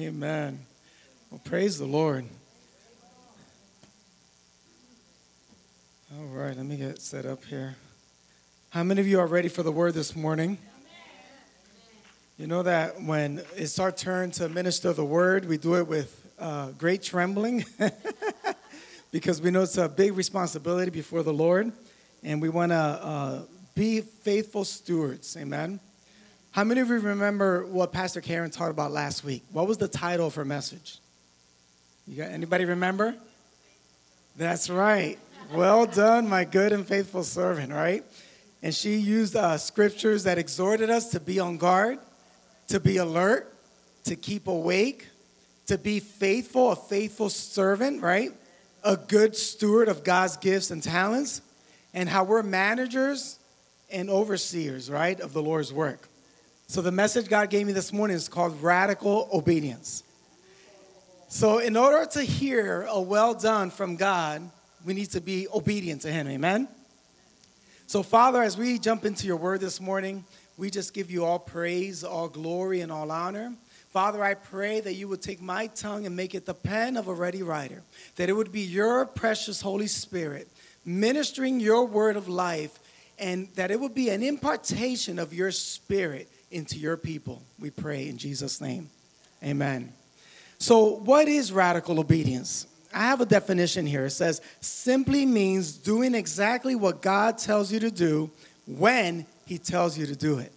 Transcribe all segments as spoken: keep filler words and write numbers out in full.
Amen. Well, praise the Lord. All right, let me get set up here. How many of you are ready for the word this morning? You know that when it's our turn to minister the word, we do it with uh, great trembling because we know it's a big responsibility before the Lord, and we want to uh, be faithful stewards. Amen. How many of you remember what Pastor Karen taught about last week? What was the title of her message? You got anybody remember? That's right. Well done, my good and faithful servant, right? And she used uh, scriptures that exhorted us to be on guard, to be alert, to keep awake, to be faithful, a faithful servant, right? A good steward of God's gifts and talents, and how we're managers and overseers, right, of the Lord's work. So the message God gave me this morning is called Radical Obedience. So in order to hear a well done from God, we need to be obedient to him. Amen? So Father, as we jump into your word this morning, we just give you all praise, all glory, and all honor. Father, I pray that you would take my tongue and make it the pen of a ready writer, that it would be your precious Holy Spirit ministering your word of life, and that it would be an impartation of your spirit into your people. We pray in Jesus' name. Amen. So what is radical obedience? I have a definition here. It says, simply means doing exactly what God tells you to do when he tells you to do it.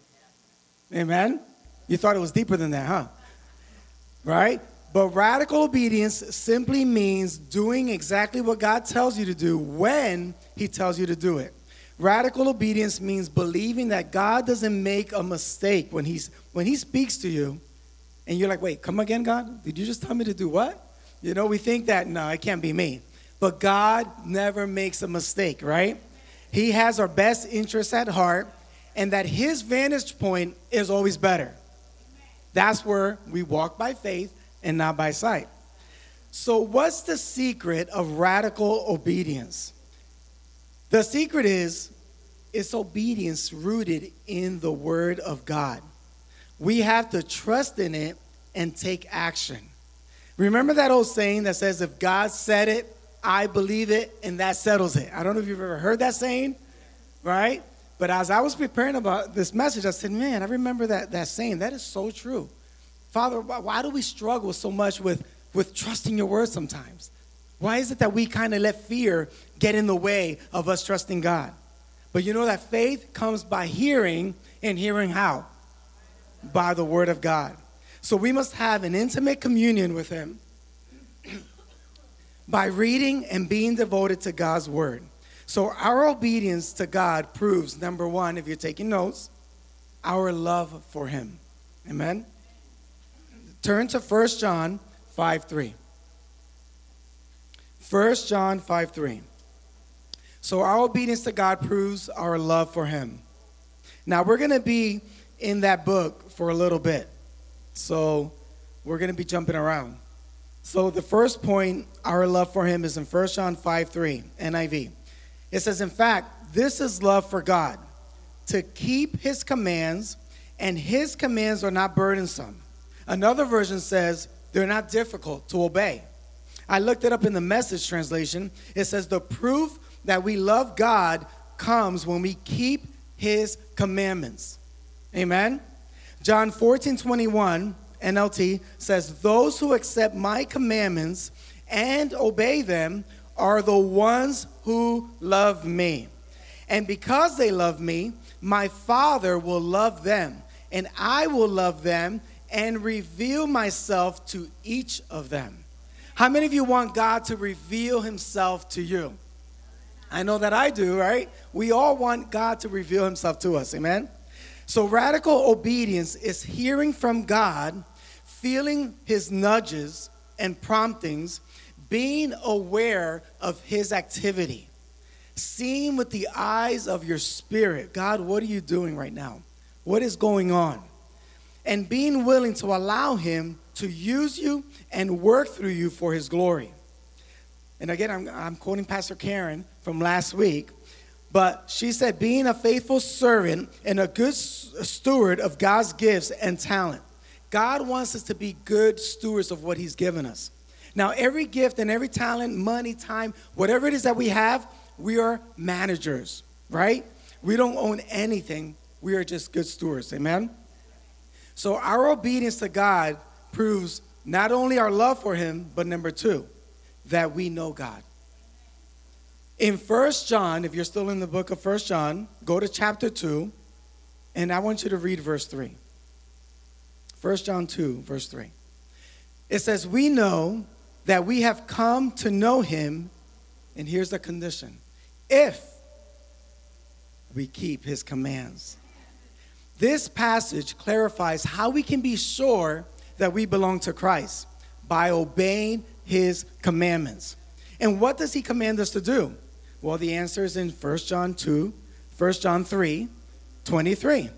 Amen? You thought it was deeper than that, huh? Right? But radical obedience simply means doing exactly what God tells you to do when he tells you to do it. Radical obedience means believing that God doesn't make a mistake when he's when he speaks to you, and you're like, wait, come again, God? Did you just tell me to do what? You know, we think that, no, it can't be me. But God never makes a mistake, right? He has our best interests at heart, and that his vantage point is always better. That's where we walk by faith and not by sight. So what's the secret of radical obedience? The secret is, it's obedience rooted in the word of God. We have to trust in it and take action. Remember that old saying that says, if God said it, I believe it, and that settles it. I don't know if you've ever heard that saying, right? But as I was preparing about this message, I said, man, I remember that, that saying. That is so true. Father, why do we struggle so much with, with trusting your word sometimes? Why is it that we kind of let fear get in the way of us trusting God? But you know that faith comes by hearing, and hearing how? By the word of God. So we must have an intimate communion with him by reading and being devoted to God's word. So our obedience to God proves, number one, if you're taking notes, our love for him. Amen? Turn to First John five three. First John five three. So our obedience to God proves our love for him. Now we're going to be in that book for a little bit. So we're going to be jumping around. So the first point, our love for him, is in First John five three, N I V. It says, in fact, this is love for God, to keep his commands, and his commands are not burdensome. Another version says they're not difficult to obey. I looked it up in the Message translation. It says the proof that we love God comes when we keep his commandments. Amen? John fourteen twenty-one, N L T, says, those who accept my commandments and obey them are the ones who love me. And because they love me, my Father will love them, and I will love them and reveal myself to each of them. How many of you want God to reveal himself to you? I know that I do, right? We all want God to reveal himself to us, amen? So radical obedience is hearing from God, feeling his nudges and promptings, being aware of his activity, seeing with the eyes of your spirit. God, what are you doing right now? What is going on? And being willing to allow him to use you and work through you for his glory. And again, I'm, I'm quoting Pastor Karen from last week, but she said, being a faithful servant and a good steward of God's gifts and talent. God wants us to be good stewards of what he's given us. Now, every gift and every talent, money, time, whatever it is that we have, we are managers, right? We don't own anything. We are just good stewards, amen? So our obedience to God proves not only our love for him, but number two, that we know God. In First John, if you're still in the book of First John, go to chapter two, and I want you to read verse three. First John two, verse three. It says, we know that we have come to know him, and here's the condition, if we keep his commands. This passage clarifies how we can be sure that we belong to Christ by obeying his commandments. And what does he command us to do? Well, the answer is in First John two, First John three, twenty-three.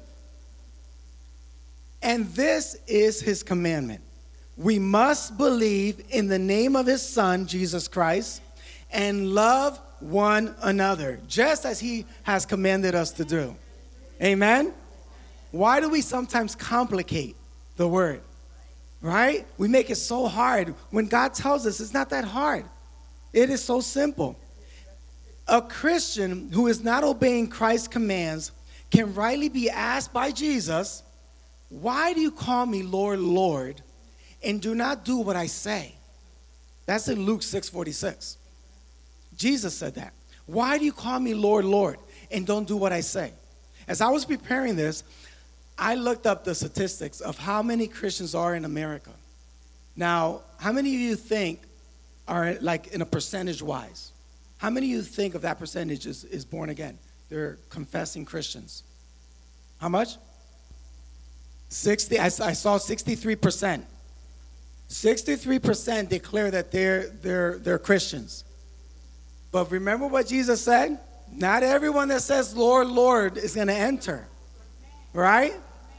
And this is his commandment. We must believe in the name of his Son, Jesus Christ, and love one another, just as he has commanded us to do. Amen? Why do we sometimes complicate the word? Right? We make it so hard. When God tells us, it's not that hard. It is so simple. A Christian who is not obeying Christ's commands can rightly be asked by Jesus, why do you call me Lord, Lord, and do not do what I say? That's in Luke six forty-six. Jesus said that. Why do you call me Lord, Lord, and don't do what I say? As I was preparing this, I looked up the statistics of how many Christians are in America. Now, how many of you think are like in a percentage-wise? How many of you think of that percentage is, is born again? They're confessing Christians. How much? sixty. I, I saw sixty-three percent. sixty-three percent declare that they're, they're, they're Christians. But remember what Jesus said? Not everyone that says, Lord, Lord, is going to enter. Right?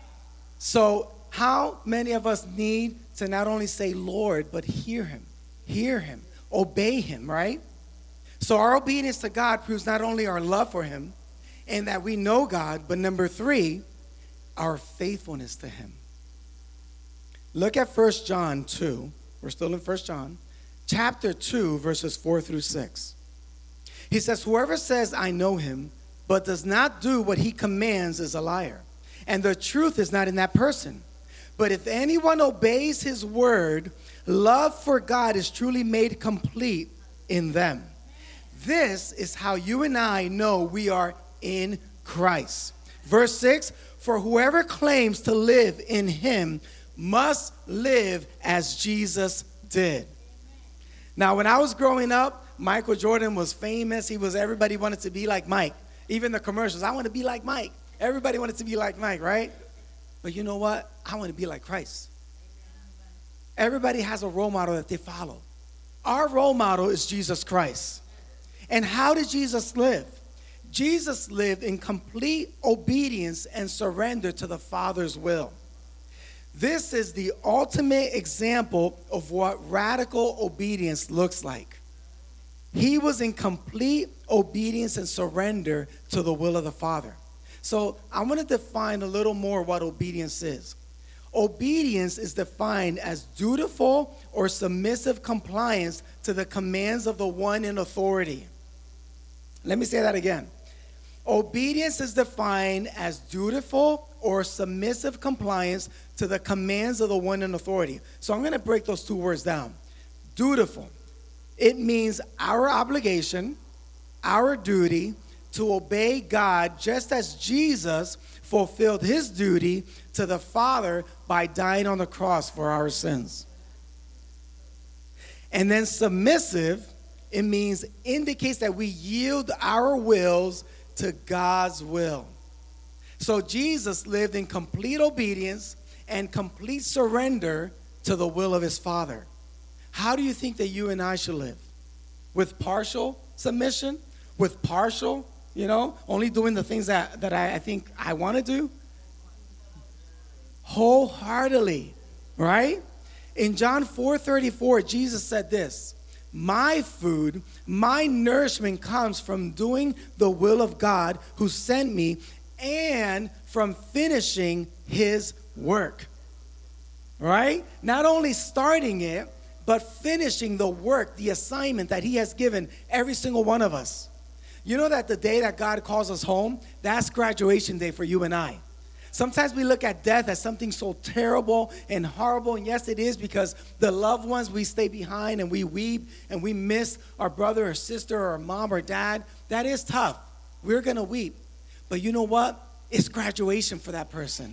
So how many of us need to not only say Lord, but hear him, hear him, obey him, right? So our obedience to God proves not only our love for him and that we know God, but number three, our faithfulness to him. Look at First John two. We're still in First John. Chapter two, verses four through six. He says, whoever says, I know him, but does not do what he commands is a liar. And the truth is not in that person. But if anyone obeys his word, love for God is truly made complete in them. This is how you and I know we are in Christ. Verse six, for whoever claims to live in him must live as Jesus did. Now, when I was growing up, Michael Jordan was famous. He was, everybody wanted to be like Mike. Even the commercials, I want to be like Mike. Everybody wanted to be like Mike, right? But you know what? I want to be like Christ. Everybody has a role model that they follow. Our role model is Jesus Christ. And how did Jesus live? Jesus lived in complete obedience and surrender to the Father's will. This is the ultimate example of what radical obedience looks like. He was in complete obedience and surrender to the will of the Father. So I want to define a little more what obedience is. Obedience is defined as dutiful or submissive compliance to the commands of the one in authority. Let me say that again. Obedience is defined as dutiful or submissive compliance to the commands of the one in authority. So I'm going to break those two words down. Dutiful. It means our obligation, our duty to obey God just as Jesus fulfilled his duty to the Father by dying on the cross for our sins. And then submissive, it means indicates that we yield our wills to God's will. So Jesus lived in complete obedience and complete surrender to the will of his Father. How do you think that you and I should live? With partial submission? With partial, you know, only doing the things that, that I, I think I want to do? Wholeheartedly, right? In John four thirty-four, Jesus said this, my food, my nourishment comes from doing the will of God who sent me and from finishing his work. right? Not only starting it, but finishing the work, the assignment that he has given every single one of us. You know that the day that God calls us home, that's graduation day for you and I. Sometimes we look at death as something so terrible and horrible, and yes, it is, because the loved ones, we stay behind and we weep and we miss our brother or sister or mom or dad. That is tough. We're going to weep. But you know what? It's graduation for that person.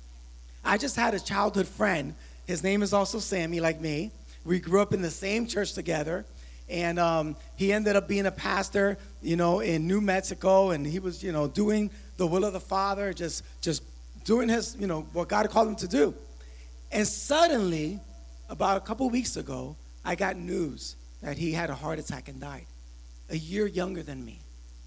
I just had a childhood friend. His name is also Sammy, like me. We grew up in the same church together. And um, he ended up being a pastor, you know, in New Mexico. And he was, you know, doing the will of the Father, just, just doing his, you know, what God called him to do. And suddenly, about a couple weeks ago, I got news that he had a heart attack and died, a year younger than me.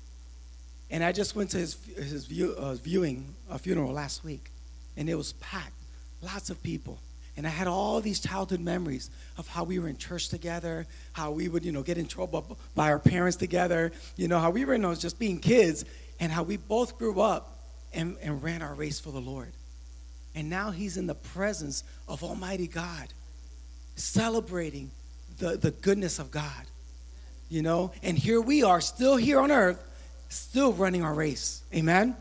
And I just went to his, his view, uh, viewing, a funeral last week. And it was packed, lots of people. And I had all these childhood memories of how we were in church together, how we would, you know, get in trouble by our parents together, you know, how we were, you know, just being kids, and how we both grew up and, and ran our race for the Lord. And now he's in the presence of Almighty God, celebrating the, the goodness of God, you know. And here we are, still here on earth, still running our race. Amen?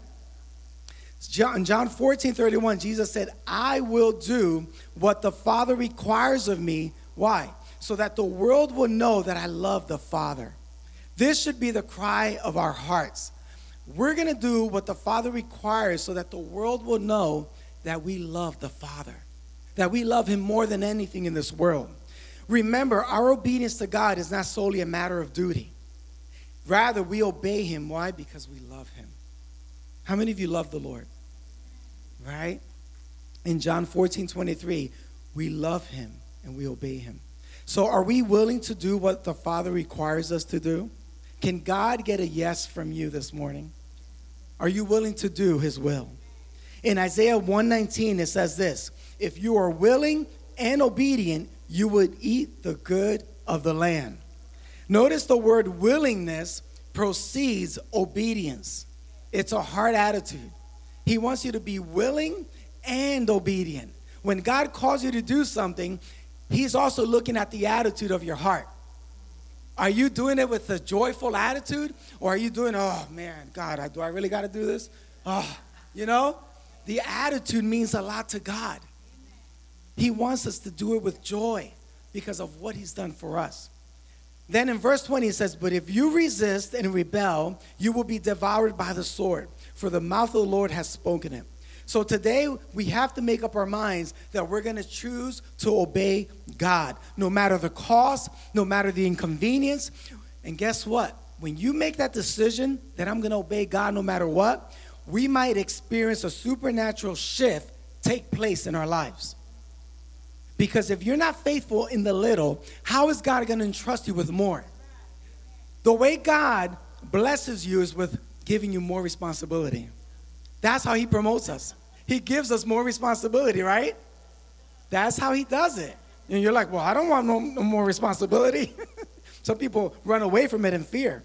John, John fourteen thirty-one, Jesus said, I will do what the Father requires of me. Why? So that the world will know that I love the Father. This should be the cry of our hearts. We're going to do what the Father requires so that the world will know that we love the Father, that we love him more than anything in this world. Remember, our obedience to God is not solely a matter of duty. Rather, we obey him. Why? Because we love him. How many of you love the Lord? Right? In John fourteen twenty-three, we love him and we obey him. So are we willing to do what the Father requires us to do? Can God get a yes from you this morning? Are you willing to do his will? In Isaiah one nineteen, it says this, if you are willing and obedient, you would eat the good of the land. Notice the word willingness precedes obedience. It's a heart attitude. He wants you to be willing and obedient. When God calls you to do something, he's also looking at the attitude of your heart. Are you doing it with a joyful attitude? Or are you doing, oh, man, God, do I really got to do this? Oh, you know, the attitude means a lot to God. He wants us to do it with joy because of what he's done for us. Then in verse twenty, it says, but if you resist and rebel, you will be devoured by the sword, for the mouth of the Lord has spoken it. So today, we have to make up our minds that we're going to choose to obey God, no matter the cost, no matter the inconvenience. And guess what? When you make that decision that I'm going to obey God no matter what, we might experience a supernatural shift take place in our lives. Because if you're not faithful in the little, how is God going to entrust you with more? The way God blesses you is with giving you more responsibility. That's how he promotes us. He gives us more responsibility, right? That's how he does it. And you're like, well, I don't want no, no more responsibility. Some people run away from it in fear.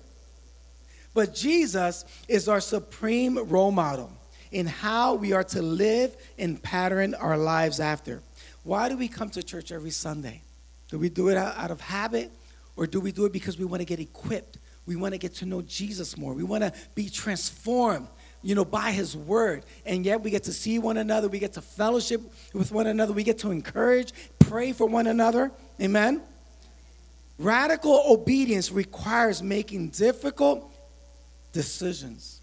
But Jesus is our supreme role model in how we are to live and pattern our lives after. Why do we come to church every Sunday? Do we do it out of habit, or do we do it because we want to get equipped? We want to get to know Jesus more. We want to be transformed, you know, by his word. And yet we get to see one another. We get to fellowship with one another. We get to encourage, pray for one another. Amen? Radical obedience requires making difficult decisions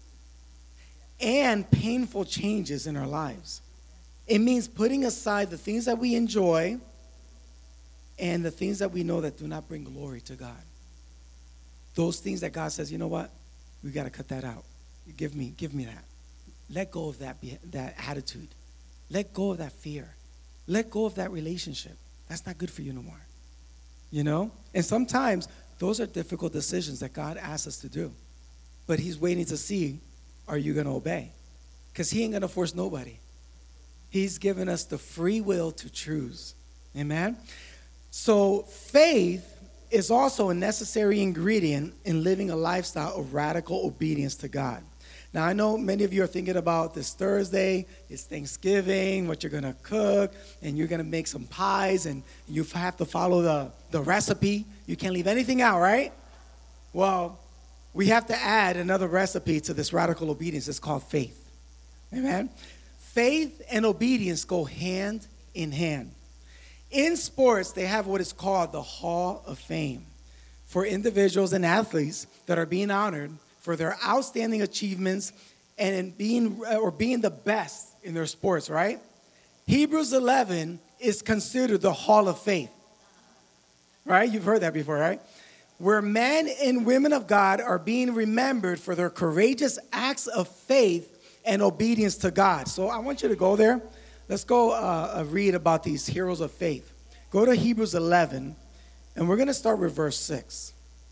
and painful changes in our lives. It means putting aside the things that we enjoy and the things that we know that do not bring glory to God. Those things that God says, you know what? We got to cut that out. Give me, give me that. Let go of that, that attitude. Let go of that fear. Let go of that relationship. That's not good for you no more. You know? And sometimes those are difficult decisions that God asks us to do. But he's waiting to see, are you going to obey? Because he ain't going to force nobody. He's given us the free will to choose. Amen? So faith is also a necessary ingredient in living a lifestyle of radical obedience to God. Now, I know many of you are thinking about this Thursday. It's Thanksgiving, what you're going to cook, and you're going to make some pies, and you have to follow the, the recipe. You can't leave anything out, right? Well, we have to add another recipe to this radical obedience. It's called faith. Amen? Faith and obedience go hand in hand. In sports, they have what is called the Hall of Fame for individuals and athletes that are being honored for their outstanding achievements and in being or being the best in their sports, right? Hebrews eleven is considered the Hall of Faith, right? You've heard that before, right? Where men and women of God are being remembered for their courageous acts of faith and obedience to God. So I want you to go there. Let's go uh, read about these heroes of faith. Go to Hebrews eleven, and we're going to start with verse six.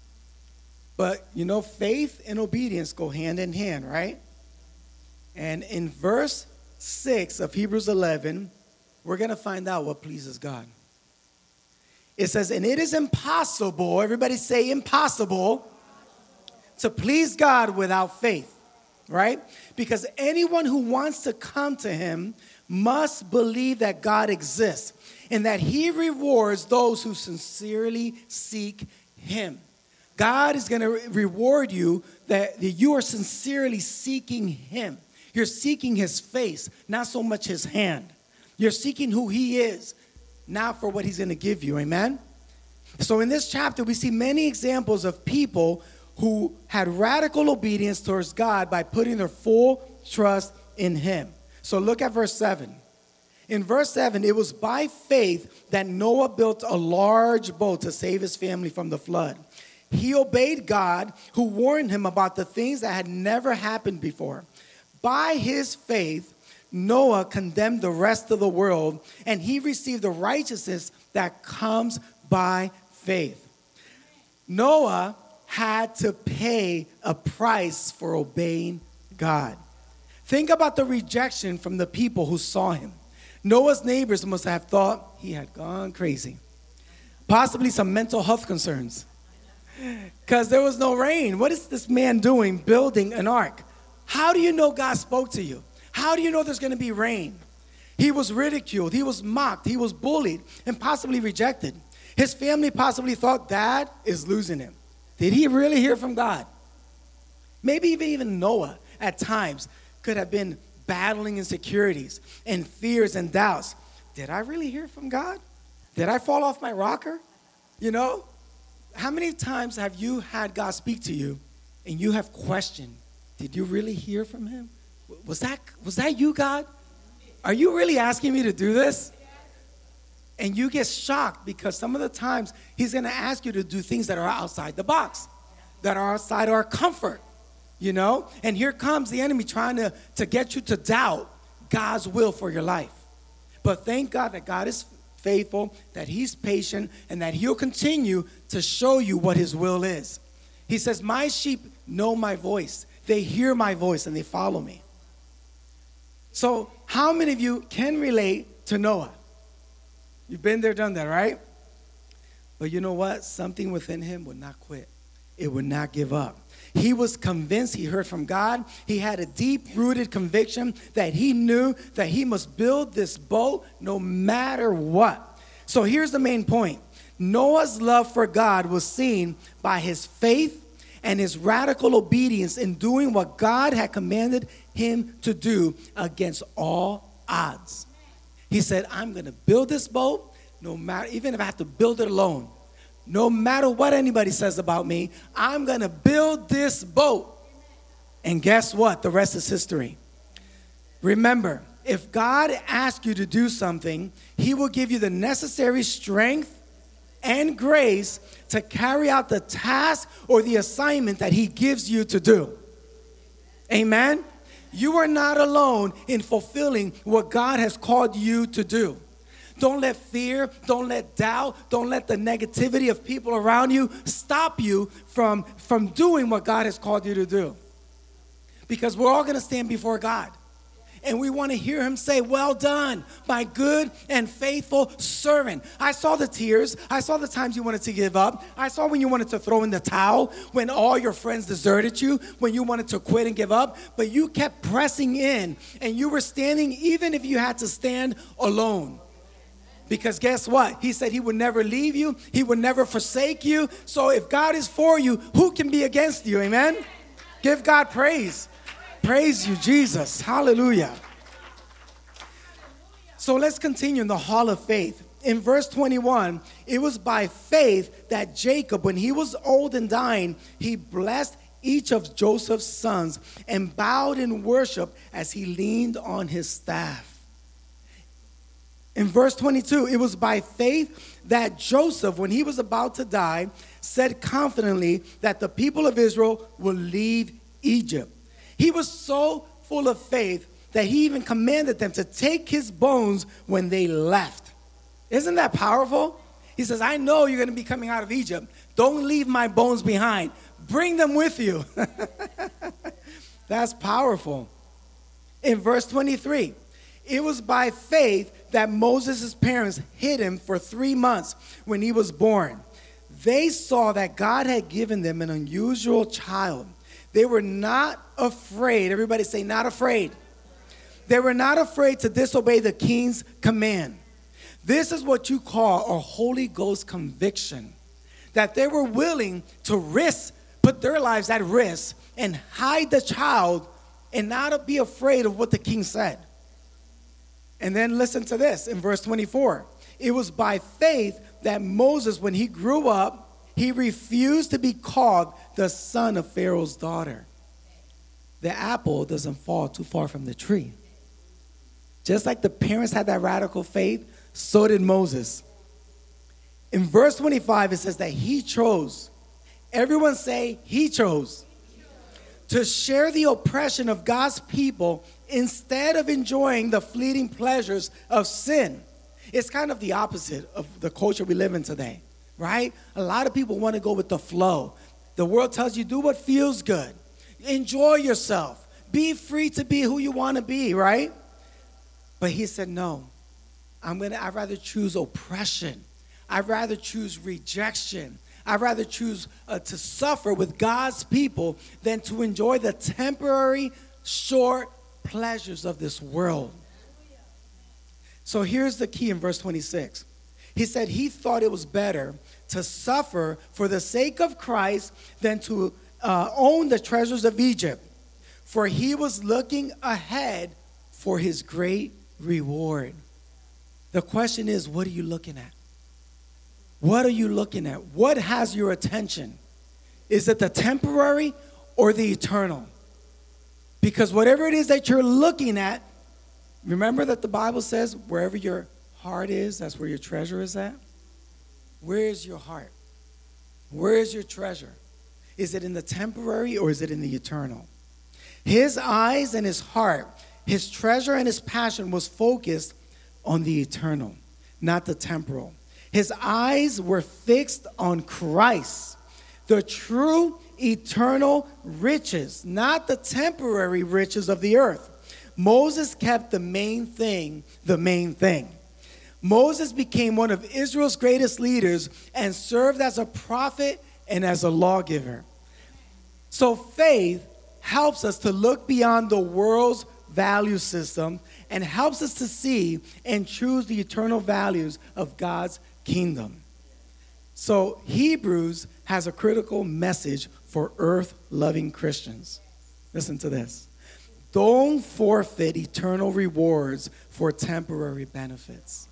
But, you know, faith and obedience go hand in hand, right? And in verse six of Hebrews eleven, we're going to find out what pleases God. It says, and it is impossible, everybody say impossible, to please God without faith, right? Because anyone who wants to come to him must believe that God exists and that he rewards those who sincerely seek him. God is going to reward you that you are sincerely seeking him. You're seeking his face, not so much his hand. You're seeking who he is, not for what he's going to give you. Amen? So in this chapter, we see many examples of people who had radical obedience towards God by putting their full trust in him. So look at verse seven. In verse seven, it was by faith that Noah built a large boat to save his family from the flood. He obeyed God, who warned him about the things that had never happened before. By his faith, Noah condemned the rest of the world, and he received the righteousness that comes by faith. Noah had to pay a price for obeying God. Think about the rejection from the people who saw him. Noah's neighbors must have thought he had gone crazy. Possibly some mental health concerns. Because there was no rain. What is this man doing building an ark? How do you know God spoke to you? How do you know there's going to be rain? He was ridiculed. He was mocked. He was bullied and possibly rejected. His family possibly thought Dad is losing him. Did he really hear from God? Maybe even, even Noah at times could have been battling insecurities and fears and doubts. Did I really hear from God? Did I fall off my rocker? You know? How many times have you had God speak to you and you have questioned, did you really hear from him? Was that, was that you, God? Are you really asking me to do this? And you get shocked because some of the times he's going to ask you to do things that are outside the box, that are outside our comfort, you know? And here comes the enemy trying to, to get you to doubt God's will for your life. But thank God that God is faithful, that he's patient, and that he'll continue to show you what his will is. He says, my sheep know my voice. They hear my voice and they follow me. So how many of you can relate to Noah? You've been there, done that, right? But you know what? Something within him would not quit. It would not give up. He was convinced, he heard from God. He had a deep-rooted conviction that he knew that he must build this boat no matter what. So here's the main point. Noah's love for God was seen by his faith and his radical obedience in doing what God had commanded him to do against all odds. He said, I'm going to build this boat, no matter, even if I have to build it alone. No matter what anybody says about me, I'm going to build this boat. And guess what? The rest is history. Remember, if God asks you to do something, he will give you the necessary strength and grace to carry out the task or the assignment that he gives you to do. Amen? You are not alone in fulfilling what God has called you to do. Don't let fear, don't let doubt, don't let the negativity of people around you stop you from, from doing what God has called you to do. Because we're all going to stand before God. and we want to hear him say, well done, my good and faithful servant. I saw the tears. I saw the times you wanted to give up. I saw when you wanted to throw in the towel, when all your friends deserted you, when you wanted to quit and give up, but you kept pressing in, and you were standing even if you had to stand alone. Because guess what? He said he would never leave you. He would never forsake you. So if God is for you, who can be against you? Amen? Give God praise. Praise you, Jesus. Hallelujah. So let's continue in the hall of faith. In verse twenty-one, it was by faith that Jacob, when he was old and dying, he blessed each of Joseph's sons and bowed in worship as he leaned on his staff. In verse twenty-two, it was by faith that Joseph, when he was about to die, said confidently that the people of Israel will leave Egypt. He was so full of faith that he even commanded them to take his bones when they left. Isn't that powerful? He says, I know you're going to be coming out of Egypt. Don't leave my bones behind. Bring them with you. That's powerful. In verse twenty-three, it was by faith that Moses' parents hid him for three months when he was born. They saw that God had given them an unusual child. They were not afraid. Everybody say, not afraid. They were not afraid to disobey the king's command. This is what you call a Holy Ghost conviction. That they were willing to risk, put their lives at risk, and hide the child and not be afraid of what the king said. And then listen to this in verse twenty-four. It was by faith that Moses, when he grew up, he refused to be called the son of Pharaoh's daughter. The apple doesn't fall too far from the tree. Just like the parents had that radical faith, so did Moses. In verse twenty-five, it says that he chose. Everyone say, he chose. To share the oppression of God's people instead of enjoying the fleeting pleasures of sin. It's kind of the opposite of the culture we live in today, right? A lot of people want to go with the flow. The world tells you, do what feels good. Enjoy yourself. Be free to be who you want to be, right? But he said, no, I'm gonna, I'd rather choose oppression. I'd rather choose rejection. I'd rather choose uh, to suffer with God's people than to enjoy the temporary, short pleasures of this world. So here's the key in verse twenty-six. He said he thought it was better to suffer for the sake of Christ than to uh, own the treasures of Egypt. For he was looking ahead for his great reward. The question is, what are you looking at? What are you looking at? What has your attention? Is it the temporary or the eternal? Because whatever it is that you're looking at, remember that the Bible says wherever your heart is, that's where your treasure is at. Where is your heart? Where is your treasure? Is it in the temporary or is it in the eternal? His eyes and his heart, his treasure and his passion was focused on the eternal, not the temporal. His eyes were fixed on Christ, the true eternal riches, not the temporary riches of the earth. Moses kept the main thing the main thing. Moses became one of Israel's greatest leaders and served as a prophet and as a lawgiver. So faith helps us to look beyond the world's value system and helps us to see and choose the eternal values of God's kingdom. So Hebrews has a critical message for earth-loving Christians. Listen to this. Don't forfeit eternal rewards for temporary benefits.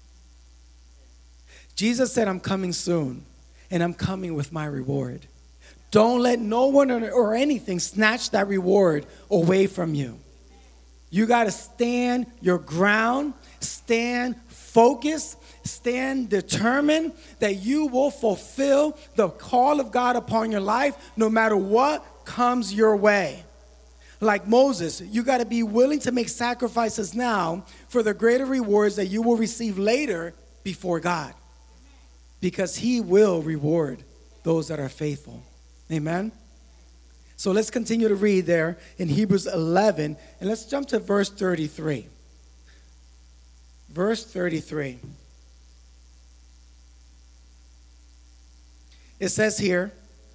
Jesus said, I'm coming soon, and I'm coming with my reward. Don't let no one or anything snatch that reward away from you. You got to stand your ground, stand focused, stand determined that you will fulfill the call of God upon your life no matter what comes your way. Like Moses, you got to be willing to make sacrifices now for the greater rewards that you will receive later before God. Because he will reward those that are faithful. Amen? So let's continue to read there in Hebrews eleven, and let's jump to verse thirty-three. Verse thirty-three. It says here,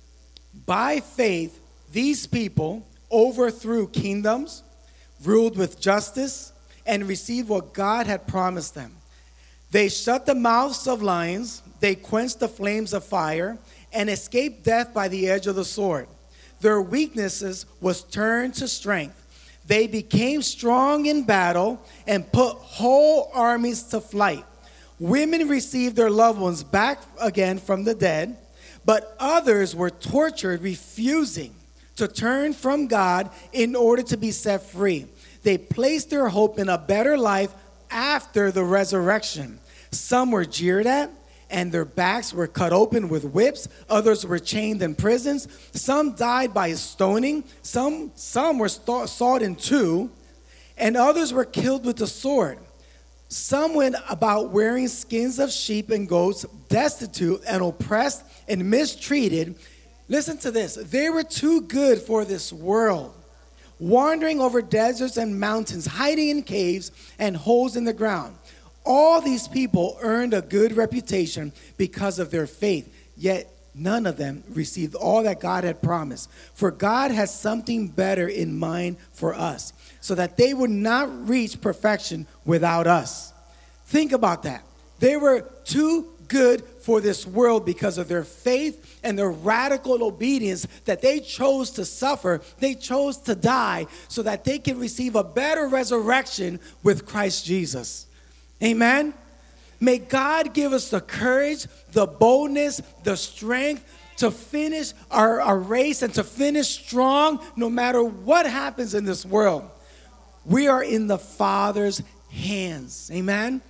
by faith, these people overthrew kingdoms, ruled with justice, and received what God had promised them. They shut the mouths of lions, they quenched the flames of fire, and escaped death by the edge of the sword. Their weaknesses was turned to strength. They became strong in battle and put whole armies to flight. Women received their loved ones back again from the dead, but others were tortured, refusing to turn from God in order to be set free. They placed their hope in a better life after the resurrection. Some were jeered at, and their backs were cut open with whips. Others were chained in prisons. Some died by stoning. Some, some were sawed in two, and others were killed with the sword. Some went about wearing skins of sheep and goats, destitute and oppressed and mistreated. Listen to this. They were too good for this world, wandering over deserts and mountains, hiding in caves and holes in the ground. All these people earned a good reputation because of their faith, yet none of them received all that God had promised. For God has something better in mind for us, so that they would not reach perfection without us. Think about that. They were too good for this world because of their faith and their radical obedience, that they chose to suffer, they chose to die, so that they can receive a better resurrection with Christ Jesus. Amen? May God give us the courage, the boldness, the strength to finish our, our race and to finish strong no matter what happens in this world. We are in the Father's hands. Amen?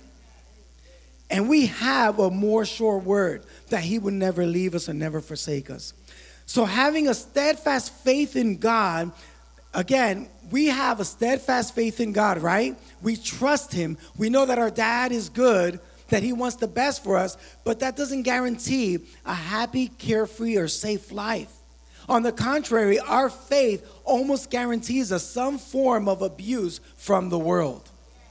And we have a more sure word that he would never leave us and never forsake us. So having a steadfast faith in God, again, we have a steadfast faith in God, right? We trust him. We know that our dad is good, that he wants the best for us, but that doesn't guarantee a happy, carefree, or safe life. On the contrary, our faith almost guarantees us some form of abuse from the world.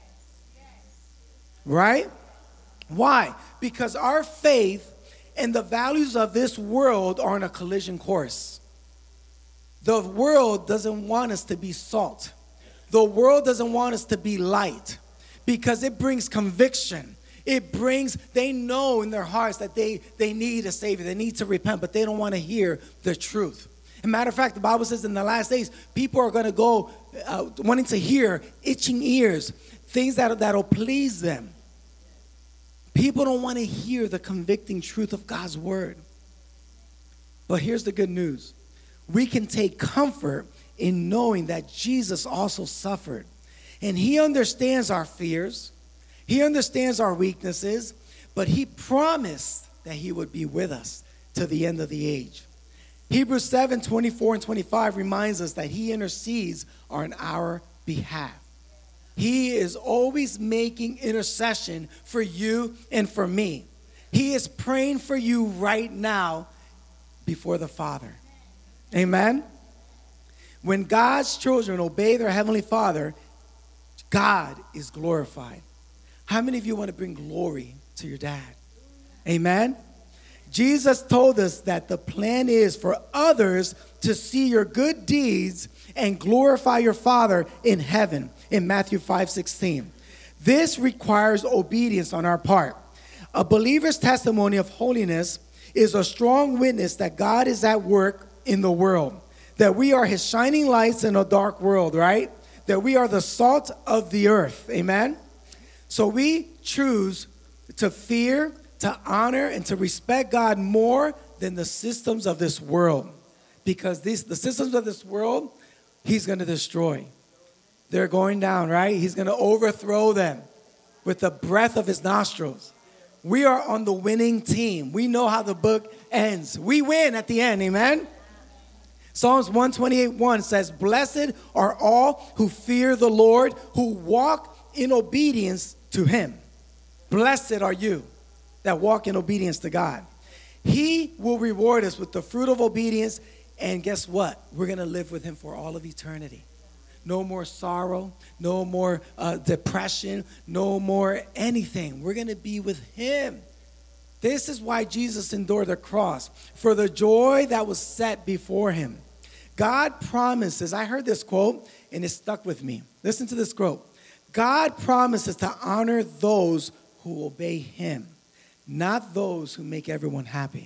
Right? Why? Because our faith and the values of this world are on a collision course. The world doesn't want us to be salt. The world doesn't want us to be light, because it brings conviction. It brings, they know in their hearts that they, they need a Savior. They need to repent, but they don't want to hear the truth. As a matter of fact, the Bible says in the last days, people are going to go uh, wanting to hear, itching ears, things that, that'll please them. People don't want to hear the convicting truth of God's word. But here's the good news. We can take comfort in knowing that Jesus also suffered. And he understands our fears. He understands our weaknesses. But he promised that he would be with us to the end of the age. Hebrews seven, twenty-four and twenty-five reminds us that he intercedes on our behalf. He is always making intercession for you and for me. He is praying for you right now before the Father. Amen? When God's children obey their Heavenly Father, God is glorified. How many of you want to bring glory to your dad? Amen? Jesus told us that the plan is for others to see your good deeds and glorify your Father in heaven in Matthew five sixteen. This requires obedience on our part. A believer's testimony of holiness is a strong witness that God is at work in the world, that we are his shining lights in a dark world, right? That we are the salt of the earth. Amen? So we choose to fear, to honor, and to respect God more than the systems of this world. Because these, the systems of this world, he's going to destroy. They're going down, right? He's going to overthrow them with the breath of his nostrils. We are on the winning team. We know how the book ends. We win at the end, amen? Psalms one twenty-eight one says, "Blessed are all who fear the Lord, who walk in obedience to him." Blessed are you that walk in obedience to God. He will reward us with the fruit of obedience And guess what? We're going to live with him for all of eternity. No more sorrow, no more uh, depression, no more anything. We're going to be with him. This is why Jesus endured the cross, for the joy that was set before him. God promises, I heard this quote and it stuck with me. Listen to this quote. God promises to honor those who obey him, not those who make everyone happy.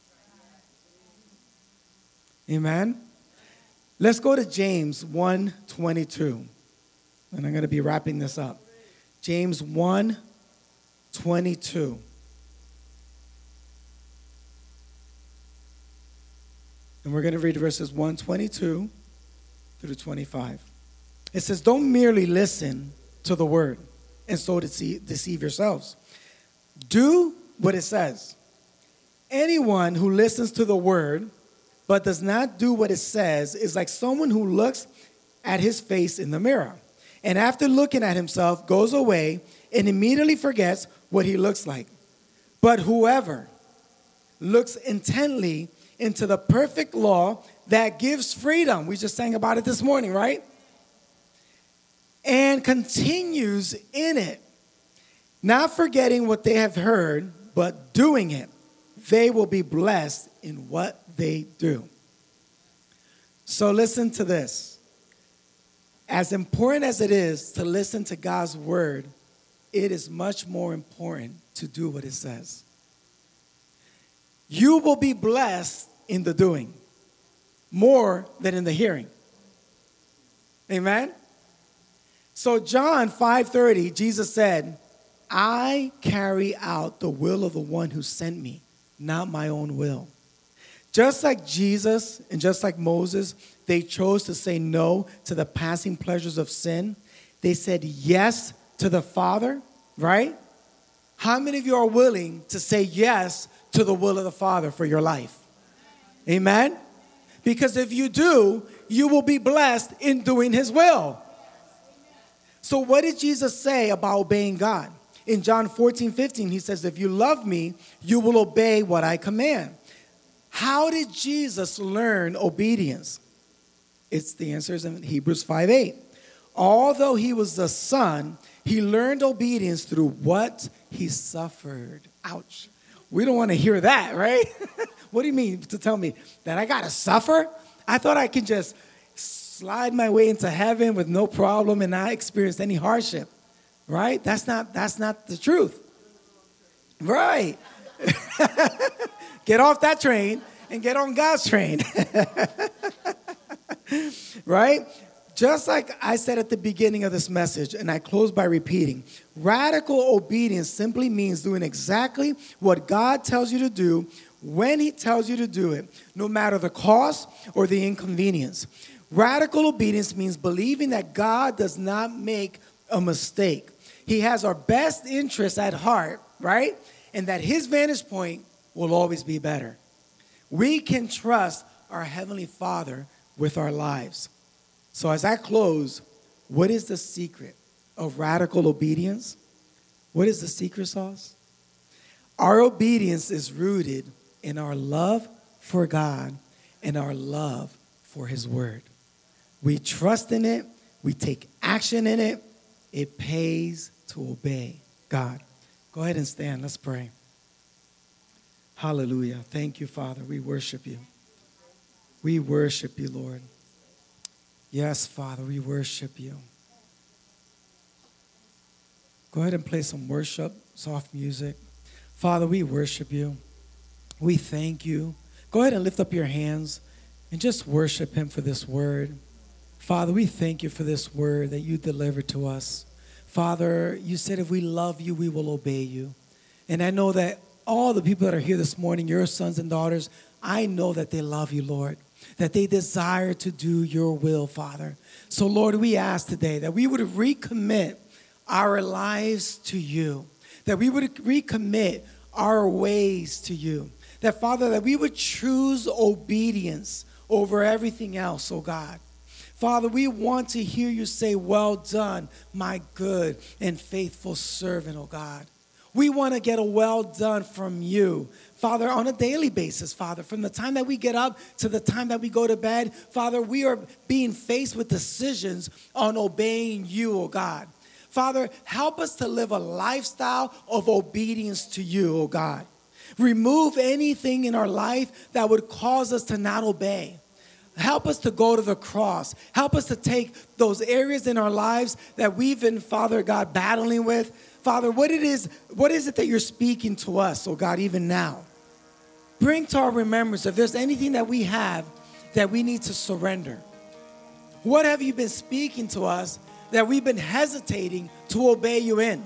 Amen? Let's go to James one twenty-two. And I'm going to be wrapping this up. James one twenty-two. And we're going to read verses one twenty-two through twenty-five. It says, don't merely listen to the word and so deceive, deceive yourselves. Do what it says. Anyone who listens to the word but does not do what it says is like someone who looks at his face in the mirror, and after looking at himself goes away and immediately forgets what he looks like. But whoever looks intently into the perfect law that gives freedom, we just sang about it this morning, right? And continues in it, not forgetting what they have heard, but doing it, they will be blessed in what they do. So listen to this. As important as it is to listen to God's word, it is much more important to do what it says. You will be blessed in the doing more than in the hearing. Amen? So John five thirty, Jesus said, I carry out the will of the one who sent me, not my own will. Just like Jesus and just like Moses, they chose to say no to the passing pleasures of sin. They said yes to the Father, right? How many of you are willing to say yes to the will of the Father for your life? Amen? Because if you do, you will be blessed in doing his will. So what did Jesus say about obeying God? In John fourteen fifteen, he says, if you love me, you will obey what I command. How did Jesus learn obedience? It's the answer is in Hebrews five eight. Although he was the son, he learned obedience through what he suffered. Ouch. We don't want to hear that, right? What do you mean to tell me that I got to suffer? I thought I could just slide my way into heaven with no problem and not experience any hardship, right? That's not, that's not the truth. Right. Get off that train and get on God's train. Right? Just like I said at the beginning of this message, and I close by repeating, radical obedience simply means doing exactly what God tells you to do when he tells you to do it, no matter the cost or the inconvenience. Radical obedience means believing that God does not make a mistake. He has our best interests at heart, right? And that his vantage point will always be better. We can trust our Heavenly Father with our lives. So as I close, what is the secret of radical obedience? What is the secret sauce? Our obedience is rooted in our love for God and our love for his word. We trust in it. We take action in it. It pays to obey God. Go ahead and stand. Let's pray. Hallelujah. Thank you, Father. We worship you. We worship you, Lord. Yes, Father, we worship you. Go ahead and play some worship, soft music. Father, we worship you. We thank you. Go ahead and lift up your hands and just worship him for this word. Father, we thank you for this word that you delivered to us. Father, you said if we love you, we will obey you. And I know that all the people that are here this morning, your sons and daughters, I know that they love you, Lord, that they desire to do your will, Father. So, Lord, we ask today that we would recommit our lives to you, that we would recommit our ways to you, that, Father, that we would choose obedience over everything else, oh God. Father, we want to hear you say, well done, my good and faithful servant, oh God. We want to get a well done from you, Father, on a daily basis, Father. From the time that we get up to the time that we go to bed, Father, we are being faced with decisions on obeying you, oh God. Father, help us to live a lifestyle of obedience to you, oh God. Remove anything in our life that would cause us to not obey. Help us to go to the cross. Help us to take those areas in our lives that we've been, Father God, battling with. Father, what it is, what is it that you're speaking to us, oh God, even now? Bring to our remembrance if there's anything that we have that we need to surrender. What have you been speaking to us that we've been hesitating to obey you in?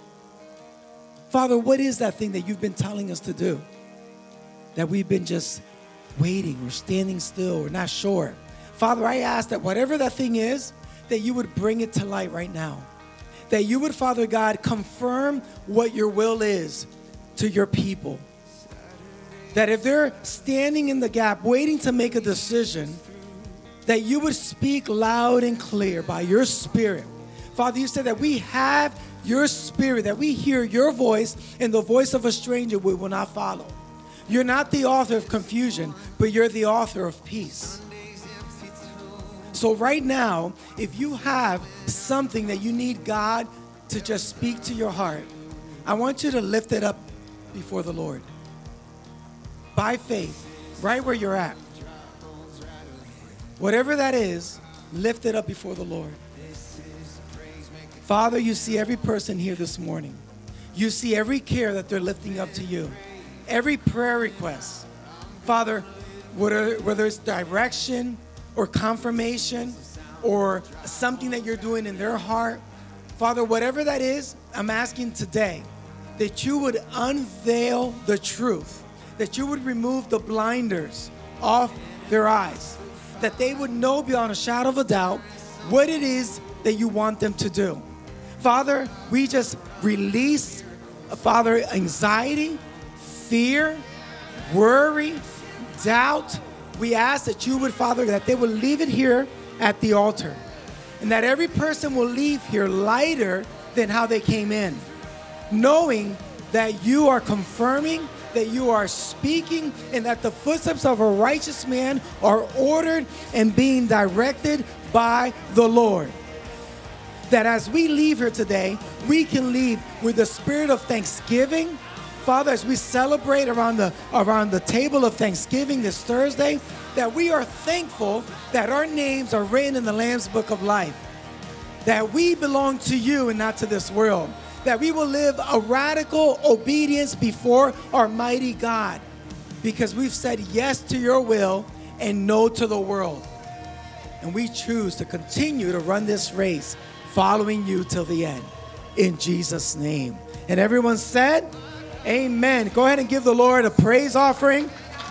Father, what is that thing that you've been telling us to do? That we've been just waiting or standing still or not sure. Father, I ask that whatever that thing is, that you would bring it to light right now. That you would, Father God, confirm what your will is to your people. That if they're standing in the gap, waiting to make a decision, that you would speak loud and clear by your Spirit. Father, you said that we have your Spirit, that we hear your voice, and the voice of a stranger we will not follow. You're not the author of confusion, but you're the author of peace. So right now, if you have something that you need God to just speak to your heart, I want you to lift it up before the Lord. By faith, right where you're at. Whatever that is, lift it up before the Lord. Father, you see every person here this morning. You see every care that they're lifting up to you. Every prayer request. Father, whether, whether it's direction or confirmation or something that you're doing in their heart. Father, whatever that is, I'm asking today that you would unveil the truth. That you would remove the blinders off their eyes. That they would know beyond a shadow of a doubt what it is that you want them to do. Father, we just release, Father, anxiety, fear, worry, doubt. We ask that you would, Father, that they would leave it here at the altar. And that every person will leave here lighter than how they came in. Knowing that you are confirming, that you are speaking, and that the footsteps of a righteous man are ordered and being directed by the Lord. That as we leave here today, we can leave with the spirit of thanksgiving. Father, as we celebrate around the, around the table of Thanksgiving this Thursday, that we are thankful that our names are written in the Lamb's Book of Life. That we belong to you and not to this world. That we will live a radical obedience before our mighty God. Because we've said yes to your will and no to the world. And we choose to continue to run this race following you till the end. In Jesus' name. And everyone said, amen. Go ahead and give the Lord a praise offering.